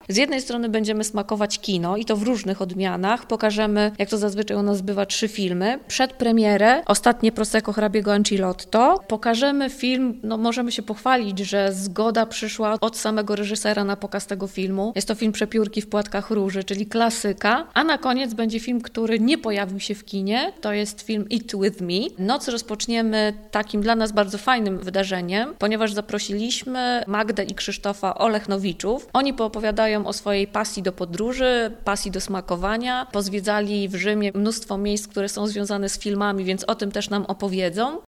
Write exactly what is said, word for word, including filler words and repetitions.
Z jednej strony będziemy smakować kino i to w różnych odmianach. Pokażemy, jak to zazwyczaj u nas bywa, trzy filmy. Przed premierę Ostatnie Prosecco hrabiego Ancillotto. Pokażemy film, no możemy się pochwalić, że zgoda przyszła od samego reżysera na pokaz tego filmu. Jest to film Przepiórki w płatkach róży, czyli klasyka. A na koniec będzie film, który nie pojawił się w kinie. To jest film Eat With Me. Noc rozpoczniemy takim dla nas bardzo fajnym wydarzeniem, ponieważ zaprosiliśmy Magdę i Krzysztofa Olechnowiczów. Oni poopowiadają o swojej pasji do podróży, pasji do smakowania. Pozwiedzali w Rzymie mnóstwo miejsc, które są związane z filmami, więc o tym też nam opowiedzą.